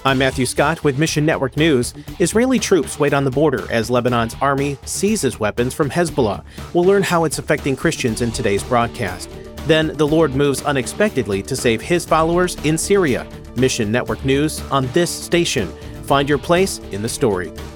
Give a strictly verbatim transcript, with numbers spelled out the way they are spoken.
I'm Matthew Scott with Mission Network News. Israeli troops wait on the border as Lebanon's army seizes weapons from Hezbollah. We'll learn how it's affecting Christians in today's broadcast. Then the Lord moves unexpectedly to save his followers in Syria. Mission Network News on this station. Find your place in the story.